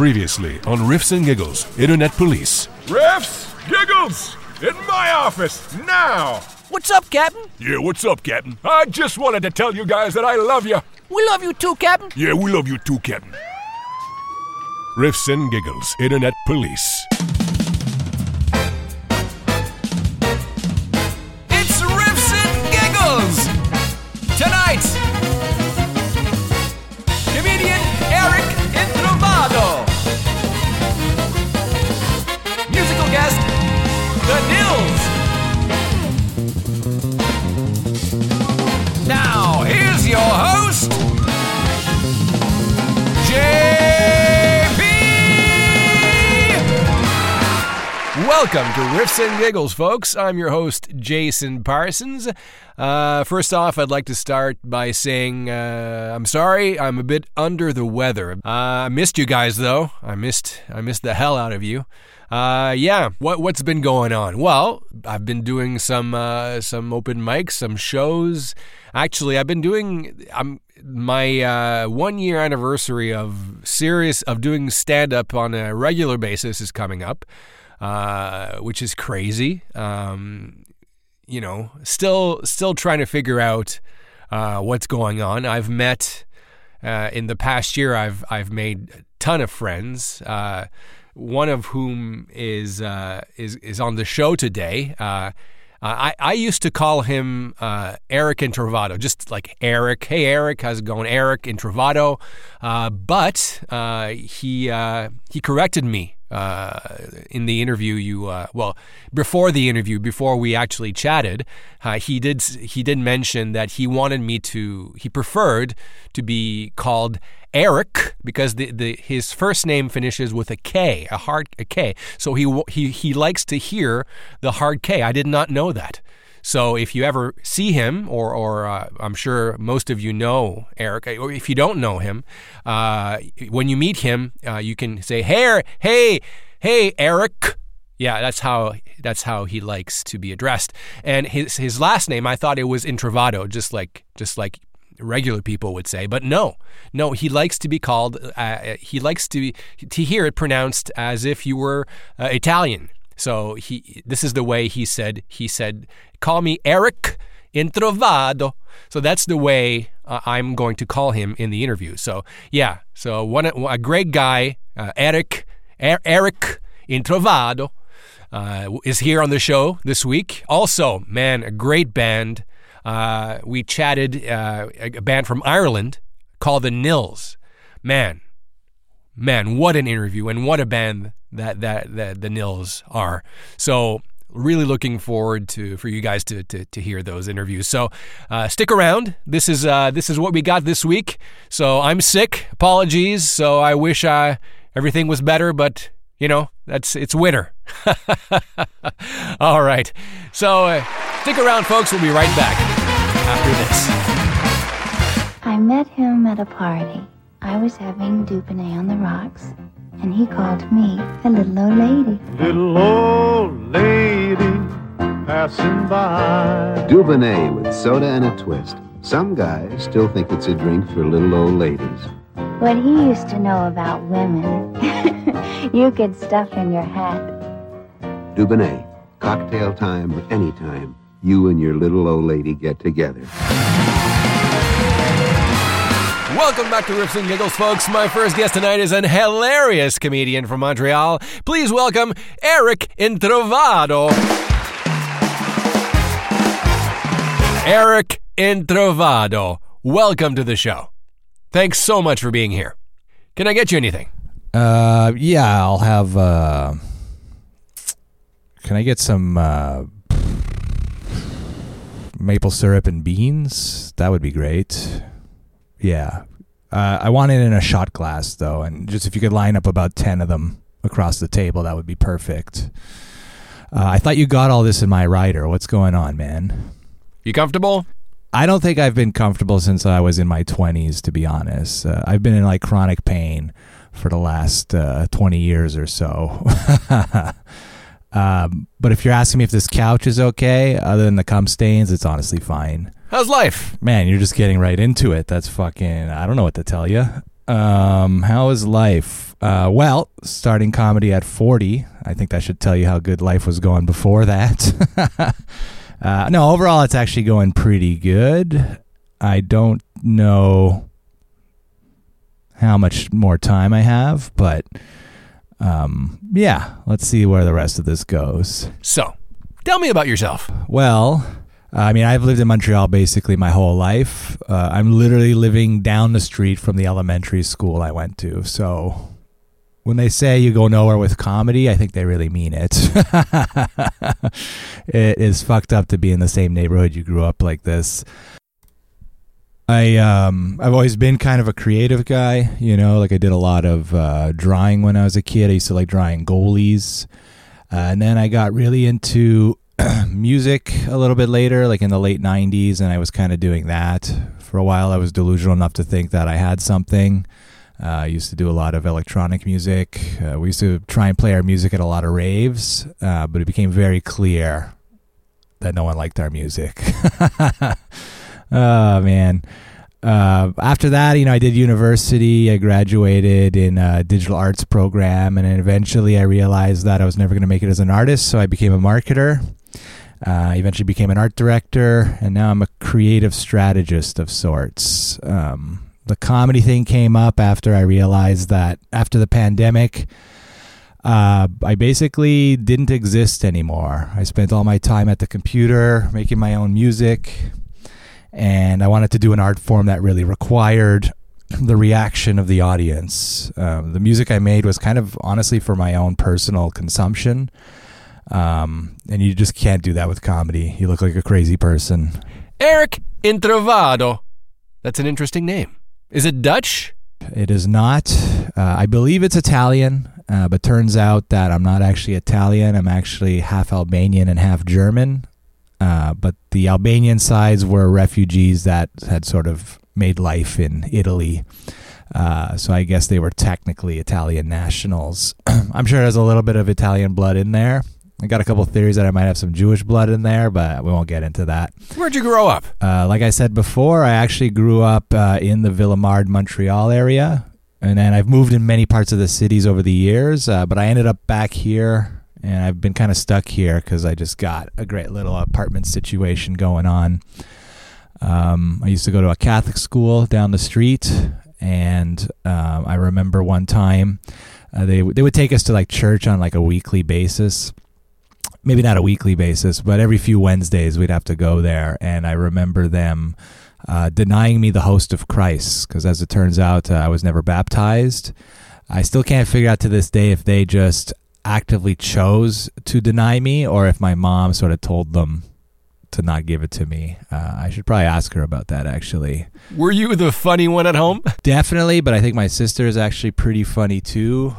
Previously on Riffs and Giggles, Internet Police. Riffs, Giggles, in my office, now! What's up, Captain? Yeah, what's up, Captain? I just wanted to tell you guys that I love you. We love you too, Captain. Yeah, we love you too, Captain. Riffs and Giggles, Internet Police. It's Riffs and Giggles! Tonight, comedian Eric Introvado. Musical guest, The Nils. Now, here's your host, JP! Welcome to Riffs and Giggles, folks. I'm your host, Jason Parsons. First off, I'd like to start by saying I'm sorry, I'm a bit under the weather. I missed you guys, though. I missed the hell out of you. What's been going on? Well, I've been doing some open mics, some shows. Actually, I've been doing my 1 year anniversary of doing stand-up on a regular basis is coming up, which is crazy. Still trying to figure out what's going on. I've met in the past year. I've made a ton of friends. One of whom is on the show today. I used to call him Eric Introvado, just like Eric. Hey, Eric, how's it going? Eric Introvado. But he corrected me in the interview. Before the interview, before we actually chatted, he did mention that he preferred to be called Eric because his first name finishes with a K, a K. So he likes to hear the hard K. I did not know that. So if you ever see him, or I'm sure most of you know Eric, or if you don't know him, when you meet him, you can say, "Hey, Eric." Yeah, that's how he likes to be addressed. And his last name, I thought it was Introvado, just like regular people would say, but no, he likes to be called. He likes to hear it pronounced as if you were Italian. So this is the way he said, "Call me Eric Introvado." So that's the way I'm going to call him in the interview. So yeah, a great guy, Eric Introvado, is here on the show this week. Also, man, a great band. We chatted a band from Ireland called the Nils. Man, what an interview and what a band that the Nils are. So really looking forward for you guys to hear those interviews. So stick around. This is what we got this week. So I'm sick. Apologies. So I wish everything was better, but it's winter. All right. So stick around, folks. We'll be right back after this. I met him at a party. I was having Dubonnet on the rocks, and he called me a little old lady. Little old lady passing by. Dubonnet with soda and a twist. Some guys still think it's a drink for little old ladies. What he used to know about women, you could stuff in your hat. Dubonnet, cocktail time anytime you and your little old lady get together. Welcome back to Riffs and Giggles, folks. My first guest tonight is an hilarious comedian from Montreal. Please welcome Eric Introvado. Eric Introvado, welcome to the show. Thanks so much for being here. Can I get you anything? Yeah, I'll have, can I get some, maple syrup and beans? That would be great. Yeah. I want it in a shot glass, though, and just if you could line up about 10 of them across the table, that would be perfect. I thought you got all this in my rider. What's going on, man? You comfortable? I don't think I've been comfortable since I was in my 20s, to be honest. I've been in chronic pain for the last 20 years or so. But if you're asking me if this couch is okay, other than the cum stains, it's honestly fine. How's life? Man, you're just getting right into it. That's fucking, I don't know what to tell you. How is life? Well, starting comedy at 40, I think that should tell you how good life was going before that. No, overall, it's actually going pretty good. I don't know how much more time I have, but yeah, let's see where the rest of this goes. So, tell me about yourself. Well, I mean, I've lived in Montreal basically my whole life. I'm literally living down the street from the elementary school I went to. So when they say you go nowhere with comedy, I think they really mean it. It is fucked up to be in the same neighborhood you grew up like this. I've always been kind of a creative guy, you know, like I did a lot of drawing when I was a kid. I used to like drawing goalies. And then I got really into music a little bit later, like in the late 90s, and I was kind of doing that. For a while, I was delusional enough to think that I had something. I used to do a lot of electronic music. We used to try and play our music at a lot of raves, but it became very clear that no one liked our music. Oh, man. After that, you know, I did university. I graduated in a digital arts program, and then eventually I realized that I was never going to make it as an artist, so I became a marketer. I eventually became an art director, and now I'm a creative strategist of sorts. The comedy thing came up after I realized that after the pandemic, I basically didn't exist anymore. I spent all my time at the computer making my own music, and I wanted to do an art form that really required the reaction of the audience. The music I made was kind of honestly for my own personal consumption. And you just can't do that with comedy. You look like a crazy person. Eric Introvado. That's an interesting name. Is it Dutch? It is not. I believe it's Italian, but turns out that I'm not actually Italian. I'm actually half Albanian and half German. But the Albanian sides were refugees that had sort of made life in Italy. So I guess they were technically Italian nationals. I'm sure there's a little bit of Italian blood in there. I got a couple theories that I might have some Jewish blood in there, but we won't get into that. Where'd you grow up? Like I said before, I actually grew up in the Villemard, Montreal area. And then I've moved in many parts of the cities over the years, but I ended up back here. And I've been kind of stuck here because I just got a great little apartment situation going on. I used to go to a Catholic school down the street, and I remember one time they would take us to like church on like a weekly basis. Maybe not a weekly basis, but every few Wednesdays we'd have to go there. And I remember them denying me the host of Christ because, as it turns out, I was never baptized. I still can't figure out to this day if they just actively chose to deny me or if my mom sort of told them to not give it to me. I should probably ask her about that, actually. Were you the funny one at home? Definitely, but I think my sister is actually pretty funny too.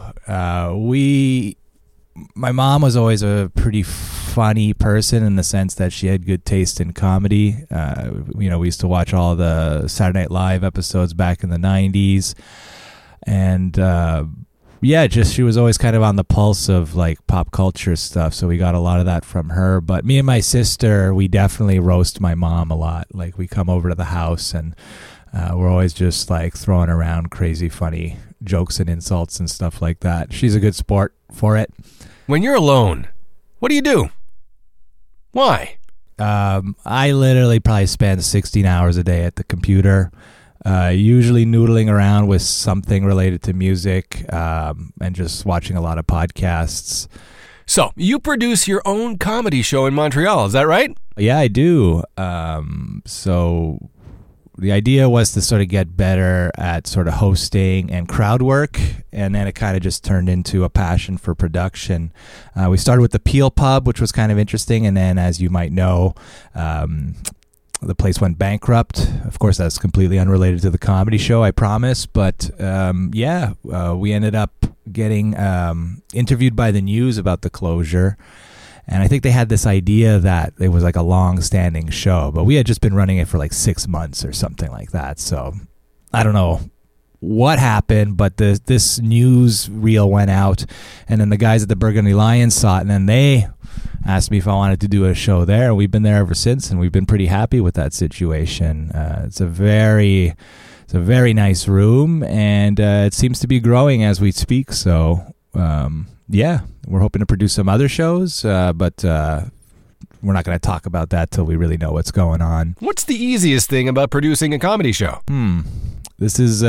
My mom was always a pretty funny person in the sense that she had good taste in comedy. We used to watch all the Saturday Night Live episodes back in the 90s. And she was always kind of on the pulse of like pop culture stuff. So we got a lot of that from her. But me and my sister, we definitely roast my mom a lot. Like we come over to the house and we're always just like throwing around crazy funny jokes and insults and stuff like that. She's a good sport for it. When you're alone, what do you do? Why? I literally probably spend 16 hours a day at the computer, usually noodling around with something related to music and just watching a lot of podcasts. So, you produce your own comedy show in Montreal, is that right? Yeah, I do. So the idea was to sort of get better at sort of hosting and crowd work, and then it kind of just turned into a passion for production. We started with the Peel Pub, which was kind of interesting, and then, as you might know, the place went bankrupt. Of course, that's completely unrelated to the comedy show, I promise, but we ended up getting interviewed by the news about the closure. And I think they had this idea that it was like a long-standing show, but we had just been running it for like 6 months or something like that. So I don't know what happened, but this news reel went out, and then the guys at the Burgundy Lions saw it, and then they asked me if I wanted to do a show there. And we've been there ever since, and we've been pretty happy with that situation. It's a very It's a very nice room, and it seems to be growing as we speak. So, yeah, we're hoping to produce some other shows, but we're not going to talk about that till we really know what's going on. What's the easiest thing about producing a comedy show? This is,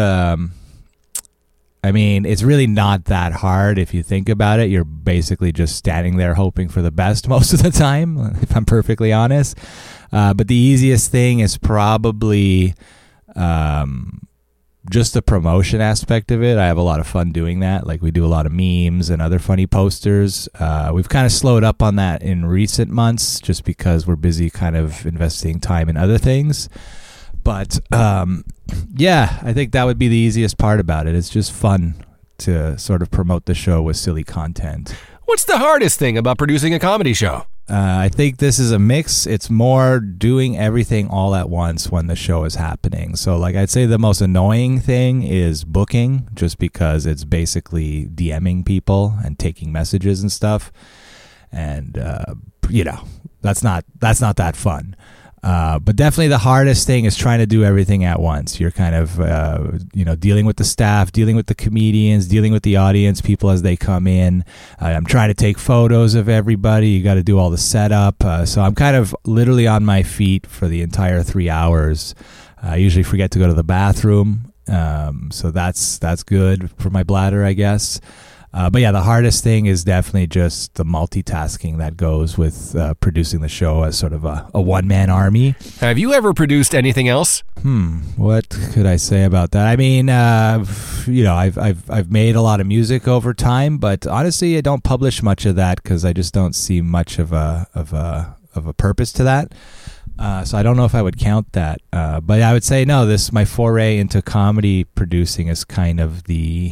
I mean, it's really not that hard if you think about it. You're basically just standing there hoping for the best most of the time, if I'm perfectly honest. But the easiest thing is probably just the promotion aspect of it. I have a lot of fun doing that. Like, we do a lot of memes and other funny posters. We've kind of slowed up on that in recent months just because we're busy kind of investing time in other things. But yeah, I think that would be the easiest part about it. It's just fun to sort of promote the show with silly content. What's the hardest thing about producing a comedy show? I think this is a mix. It's more doing everything all at once when the show is happening. So, like, I'd say the most annoying thing is booking, just because it's basically DMing people and taking messages and stuff. And, you know, that's not that fun. But definitely the hardest thing is trying to do everything at once. You're kind of, dealing with the staff, dealing with the comedians, dealing with the audience, people as they come in. I'm trying to take photos of everybody. You got to do all the setup. So I'm kind of literally on my feet for the entire 3 hours. I usually forget to go to the bathroom. So that's good for my bladder, I guess. But yeah, the hardest thing is definitely just the multitasking that goes with producing the show as sort of a one-man army. Have you ever produced anything else? What could I say about that? I mean, I've made a lot of music over time, but honestly, I don't publish much of that because I just don't see much of a purpose to that. So I don't know if I would count that. But I would say no. My foray into comedy producing is kind of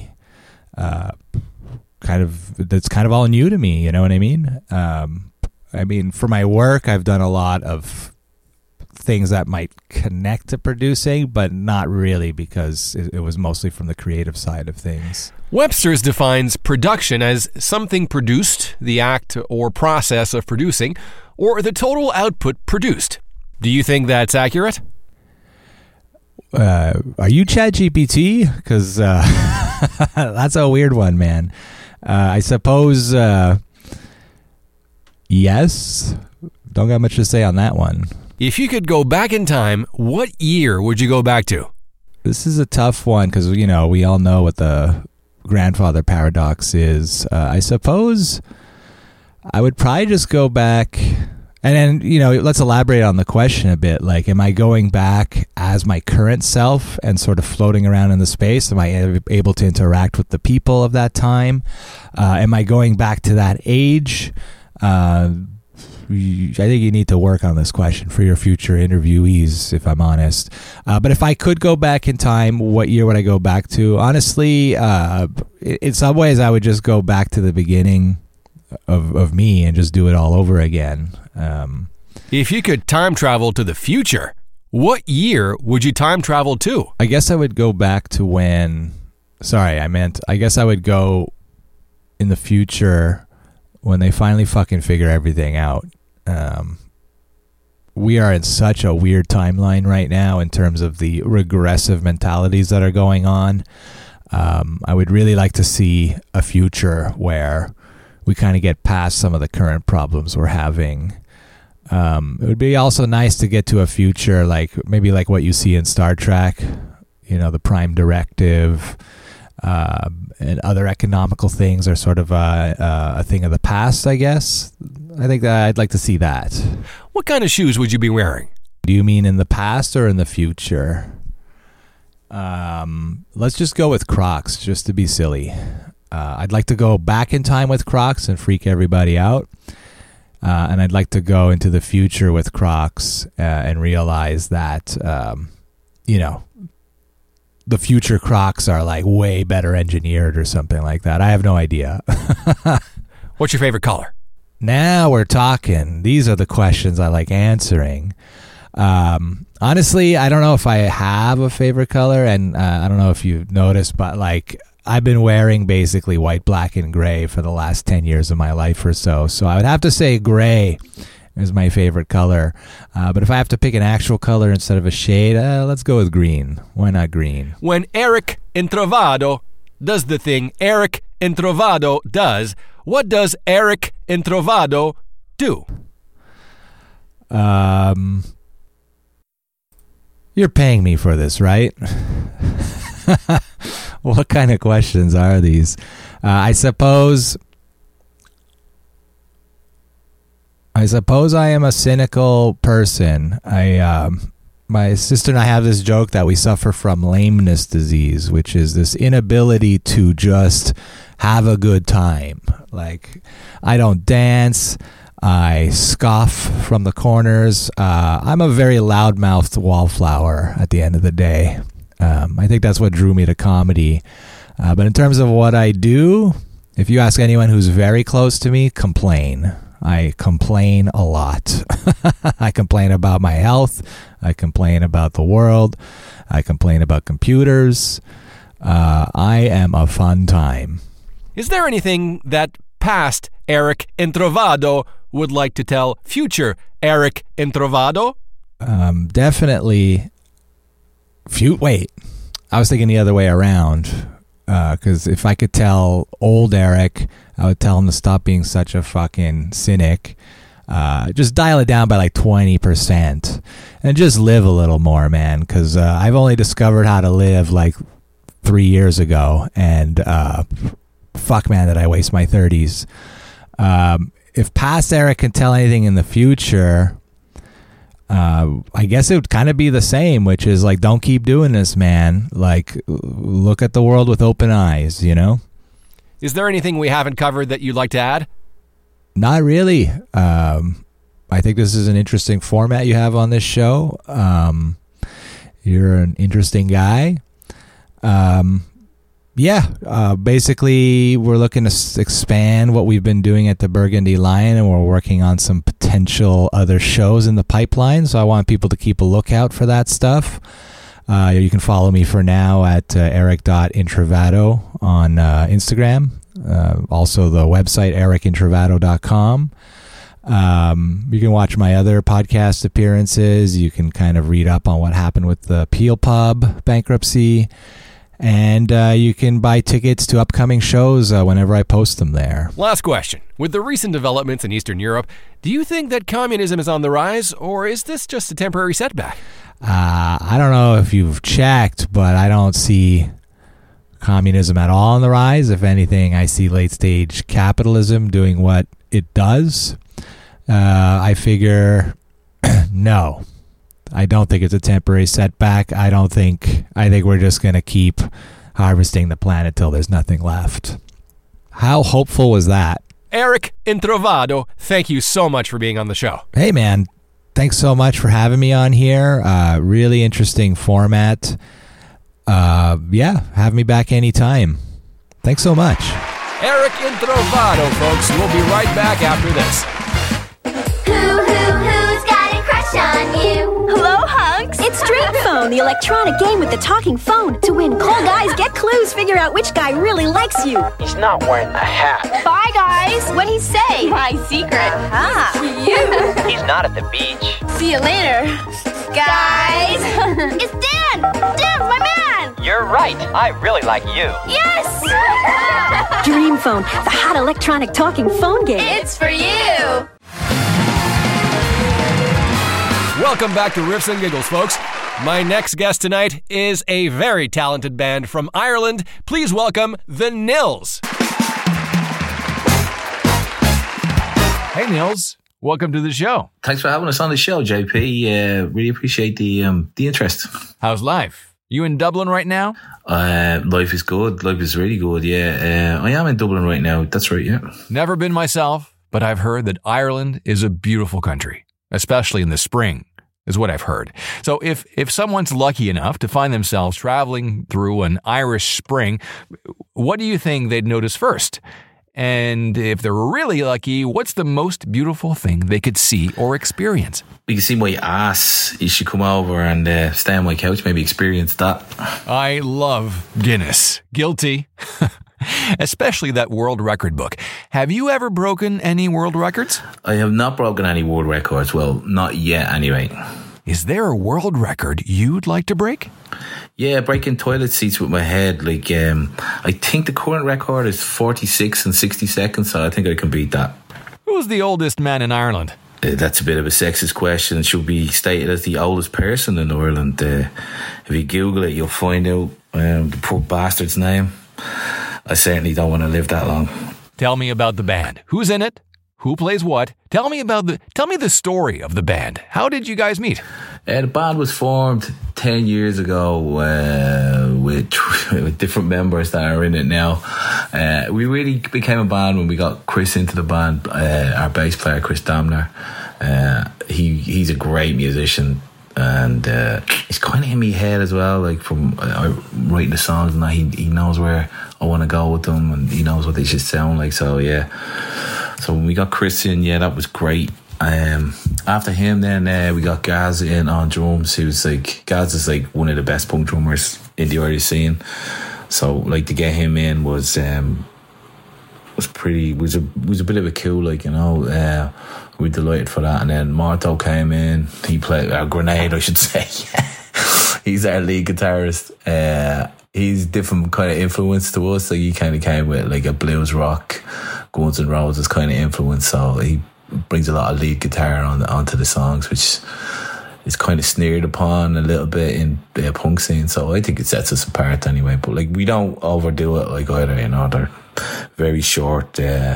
that's kind of all new to me, you know what I mean? I mean, for my work, I've done a lot of things that might connect to producing, but not really, because it was mostly from the creative side of things. Webster's defines production as something produced, the act or process of producing, or the total output produced. Do you think that's accurate? Are you ChatGPT? Because that's a weird one, man. I suppose yes. Don't got much to say on that one. If you could go back in time, what year would you go back to? This is a tough one because, we all know what the grandfather paradox is. I suppose I would probably just go back. And then, let's elaborate on the question a bit. Like, am I going back as my current self and sort of floating around in the space? Am I able to interact with the people of that time? Am I going back to that age? I think you need to work on this question for your future interviewees, if I'm honest. But if I could go back in time, what year would I go back to? Honestly, in some ways, I would just go back to the beginning of me and just do it all over again. If you could time travel to the future, what year would you time travel to? I guess I would go back to I guess I would go in the future when they finally fucking figure everything out. We are in such a weird timeline right now in terms of the regressive mentalities that are going on. I would really like to see a future where we kind of get past some of the current problems we're having. It would be also nice to get to a future maybe like what you see in Star Trek, the Prime Directive, and other economical things are sort of a thing of the past, I guess. I think that I'd like to see that. What kind of shoes would you be wearing? Do you mean in the past or in the future? Let's just go with Crocs, just to be silly. I'd like to go back in time with Crocs and freak everybody out. And I'd like to go into the future with Crocs and realize that, the future Crocs are way better engineered or something like that. I have no idea. What's your favorite color? Now we're talking. These are the questions I like answering. Honestly, I don't know if I have a favorite color, and I don't know if you've noticed, but I've been wearing basically white, black, and gray for the last 10 years of my life or so. So I would have to say gray is my favorite color. But if I have to pick an actual color instead of a shade, let's go with green. Why not green? When Eric Introvado does the thing Eric Introvado does, what does Eric Introvado do? You're paying me for this, right? What kind of questions are these? I suppose I am a cynical person. My sister and I have this joke that we suffer from lameness disease, which is this inability to just have a good time. Like, I don't dance. I scoff from the corners. I'm a very loudmouthed wallflower at the end of the day. I think that's what drew me to comedy. But in terms of what I do, if you ask anyone who's very close to me, complain. I complain a lot. I complain about my health. I complain about the world. I complain about computers. I am a fun time. Is there anything that past Eric Introvado would like to tell future Eric Introvado? Definitely. Wait, I was thinking the other way around. Because if I could tell old Eric, I would tell him to stop being such a fucking cynic. Just dial it down by like 20% and just live a little more, man. Because I've only discovered how to live like 3 years ago. And fuck, man, did I waste my 30s. If past Eric can tell anything in the future, I guess it would kind of be the same, which is like, don't keep doing this, man. Like, look at the world with open eyes, you know? Is there anything we haven't covered that you'd like to add? Not really. I think this is an interesting format you have on this show. You're an interesting guy. Basically, we're looking to expand what we've been doing at the Burgundy Lion, and we're working on some potential other shows in the pipeline, so I want people to keep a lookout for that stuff. You can follow me for now at eric.introvado on Instagram. Also, the website, ericintrovado.com. You can watch my other podcast appearances. You can kind of read up on what happened with the Peel Pub bankruptcy. And you can buy tickets to upcoming shows whenever I post them there. Last question. With the recent developments in Eastern Europe, do you think that communism is on the rise, or is this just a temporary setback? I don't know if you've checked, but I don't see communism at all on the rise. If anything, I see late-stage capitalism doing what it does. I figure, no. I don't think it's a temporary setback. I think we're just going to keep harvesting the planet till there's nothing left. How hopeful was that? Eric Introvado, thank you so much for being on the show. Hey, man. Thanks so much for having me on here. Really interesting format. Have me back anytime. Thanks so much. Eric Introvado, folks. We'll be right back after this. Who's got a crush on you? Hello, hunks. It's Dream Phone, the electronic game with the talking phone. To win, call guys, get clues, figure out which guy really likes you. He's not wearing a hat. Bye, guys. What'd he say? My secret. You. He's not at the beach. See you later, guys. It's Dan. Dan, my man. You're right. I really like you. Yes. Dream Phone, the hot electronic talking phone game. It's for you. Welcome back to Riffs and Giggles, folks. My next guest tonight is a very talented band from Ireland. Please welcome the Nils. Hey, Nils. Welcome to the show. Thanks for having us on the show, JP. Really appreciate the interest. How's life? You in Dublin right now? Life is good. Life is really good, yeah. I am in Dublin right now. That's right, yeah. Never been myself, but I've heard that Ireland is a beautiful country, especially in the spring, is what I've heard. So if someone's lucky enough to find themselves traveling through an Irish spring, what do you think they'd notice first? And if they're really lucky, what's the most beautiful thing they could see or experience? You can see my ass. You should come over and stay on my couch, maybe experience that. I love Guinness. Guilty. Especially that world record book. Have you ever broken any world records? I have not broken any world records. Well, not yet anyway. Is there a world record you'd like to break? Yeah, breaking toilet seats with my head. Like, I think the current record is 46 and 60 seconds, so I think I can beat that. Who's the oldest man in Ireland? That's a bit of a sexist question. It should be stated as the oldest person in Ireland. If you Google it, you'll find out the poor bastard's name. I certainly don't want to live that long. Tell me about the band. Who's in it? Who plays what? Tell me the story of the band. How did you guys meet? The band was formed 10 years ago with different members that are in it now. We really became a band when we got Chris into the band, our bass player, Chris Damner. He's a great musician, and he's kind of in my head as well, like from writing the songs and that. He knows where I want to go with them, and he knows what they should sound like. So yeah, so when we got Chris in, yeah, that was great. After him, then we got Gaz in on drums. Gaz is like one of the best punk drummers in the Irish scene. So like to get him in was a bit of a cool, like, you know. We're delighted for that. And then Marto came in. He played Grenade, I should say. He's our lead guitarist. He's different kind of influence to us. Like, he kind of came with like a blues rock, Guns N' Roses kind of influence. So he brings a lot of lead guitar onto the songs, which is kind of sneered upon a little bit in the punk scene. So I think it sets us apart anyway. But like, we don't overdo it like either, you know. They're very short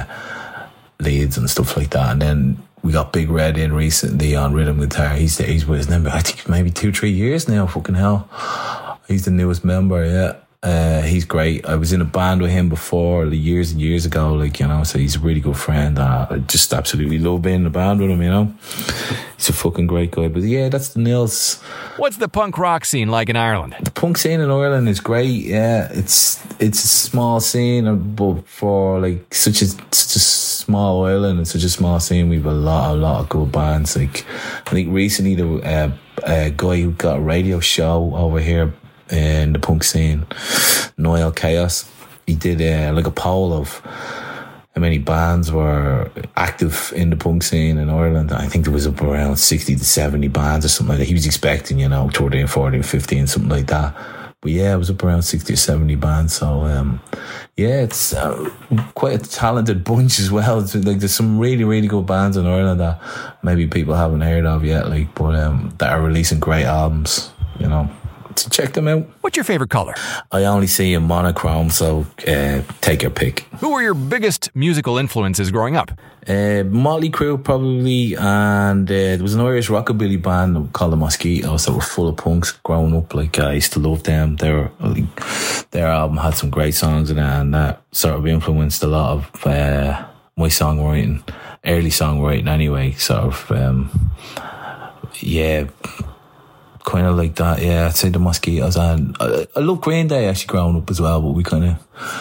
leads and stuff like that. And then we got Big Red in recently on rhythm guitar. He's with his member, I think maybe 2-3 years now. Fucking hell, he's the newest member. Yeah. He's great. I was in a band with him before, years and years ago, like, you know, so he's a really good friend. I just absolutely love being in a band with him, you know. He's a fucking great guy. But yeah, that's the Nils. What's the punk rock scene like in Ireland? The punk scene in Ireland is great, yeah. It's a small scene, but for like such a small island and such a small scene, we've a lot of good bands. Like, I think recently a guy who got a radio show over here in the punk scene, Noel Chaos, he did like a poll of how many bands were active in the punk scene in Ireland. I think there was up around 60 to 70 bands or something like that. He was expecting, you know, 13, 14, 15, something like that. But yeah, it was up around 60 or 70 bands. So yeah, it's quite a talented bunch as well. It's like, there's some really, really good bands in Ireland that maybe people haven't heard of yet, like, but that are releasing great albums, you know. So check them out. What's your favorite color? I only see in monochrome, so take your pick. Who were your biggest musical influences growing up? Motley Crue, probably, and there was an Irish rockabilly band called the Mosquitoes that were full of punks growing up. Like, I used to love them. Their album had some great songs in it, and that sort of influenced a lot of my songwriting, early songwriting anyway. Sort of, yeah, kind of like that. Yeah, I'd say the Mosquitoes. And I love Green Day actually growing up as well, but we kind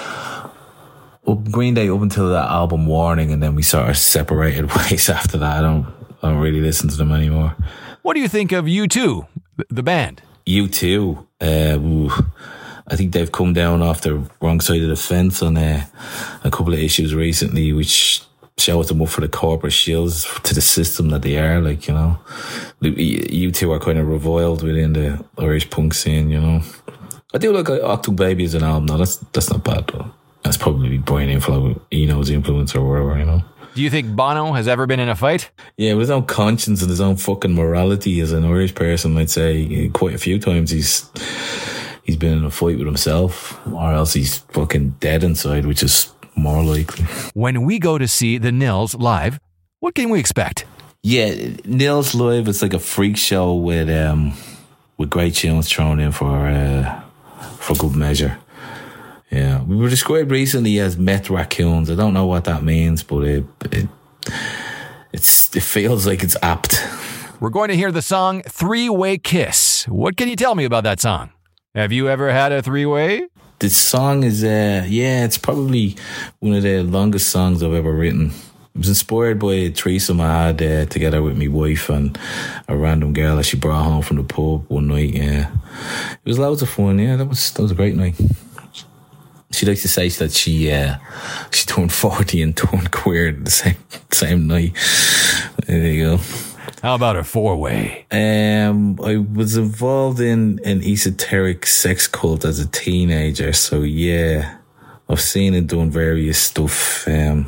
of Green Day up until that album Warning, and then we sort of separated ways after that. I don't really listen to them anymore. What do you think of U2, the band? U2, I think they've come down off the wrong side of the fence on a couple of issues recently, which shows them up for the corporate shields to the system that they are, like, you know. U2 are kind of reviled within the Irish punk scene, you know. I do like Octo Baby as an album. No, that's not bad though. That's probably Brian Eno's influence or whatever, you know. Do you think Bono has ever been in a fight? Yeah, with his own conscience and his own fucking morality as an Irish person, I'd say quite a few times he's been in a fight with himself, or else he's fucking dead inside, which is more likely. When we go to see the Nils live, what can we expect? Yeah, Nils live, it's like a freak show with great tunes thrown in for good measure. Yeah, we were described recently as meth raccoons. I don't know what that means, but it feels like it's apt. We're going to hear the song Three-Way Kiss. What can you tell me about that song? Have you ever had a three-way? This song is, it's probably one of the longest songs I've ever written. It was inspired by a threesome I had together with my wife and a random girl that she brought home from the pub one night. Yeah, it was loads of fun. Yeah, that was a great night. She likes to say that she turned 40 and turned queer the same night. There you go. How about a 4-way? I was involved in an esoteric sex cult as a teenager, so yeah, I've seen it doing various stuff,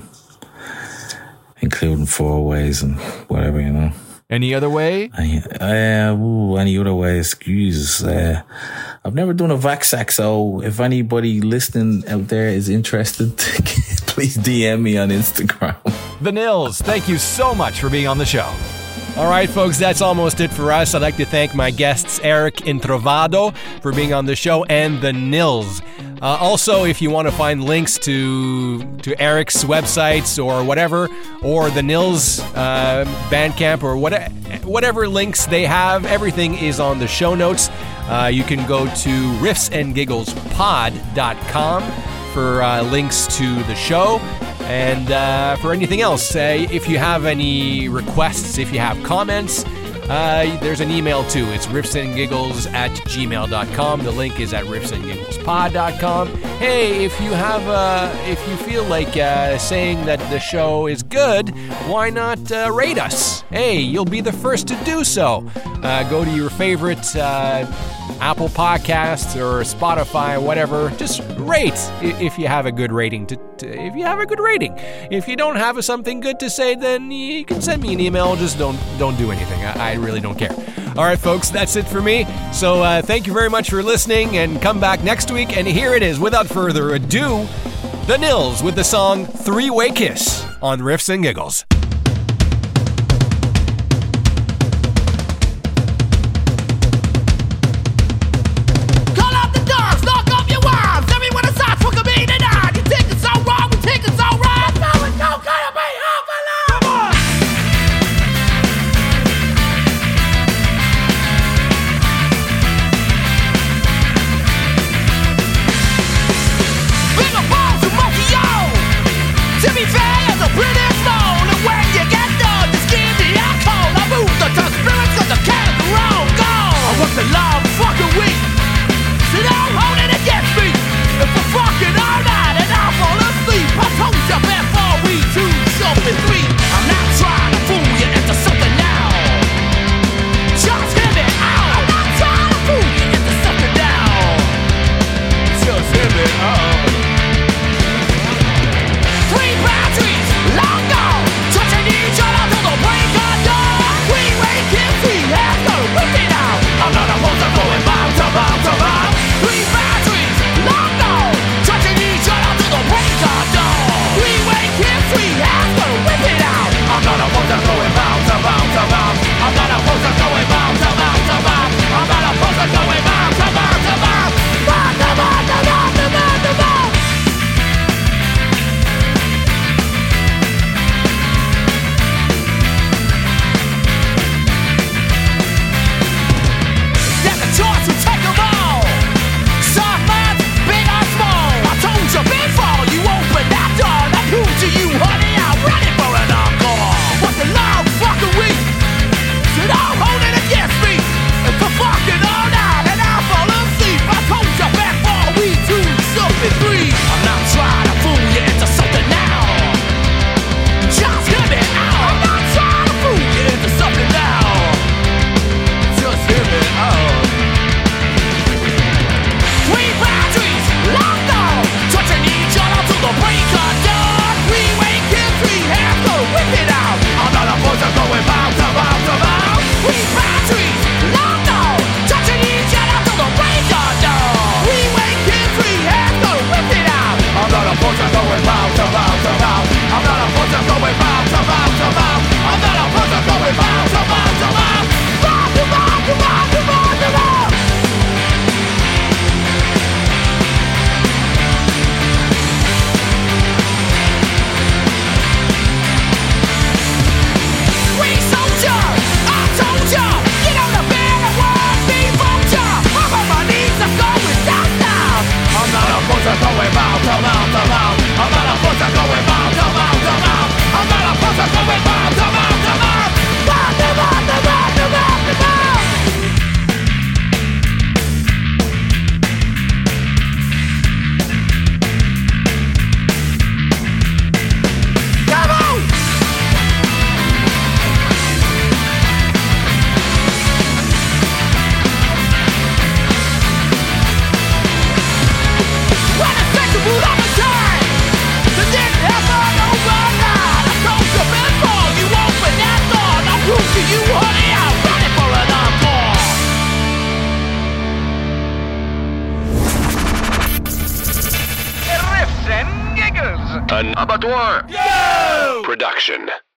including 4-ways and whatever, you know. Any other way? Any other way? Excuse. I've never done a vac-sack, so if anybody listening out there is interested, please DM me on Instagram. The Nils, thank you so much for being on the show. All right, folks, that's almost it for us. I'd like to thank my guests, Eric Introvado, for being on the show, and the Nils. Also, if you want to find links to Eric's websites or whatever, or the Nils Bandcamp or whatever links they have, everything is on the show notes. You can go to riffsandgiggles.pod.com for links to the show. And for anything else, if you have any requests, if you have comments, there's an email too. It's riffsandgiggles@gmail.com. The link is at riffsandgiggles.pod.com. Hey, if you feel like saying that the show is good, why not rate us? Hey, you'll be the first to do so. Go to your favorite Apple Podcasts or Spotify, whatever. Just rate if you have a good rating. If you have a good rating. If you don't have something good to say, then you can send me an email. Just don't do anything. I really don't care. All right, folks, that's it for me. So thank you very much for listening, and come back next week. And here it is, without further ado, the Nils with the song 3-Way Kiss on Riffs and Giggles. To be fair, as a British known, an Abattoir production.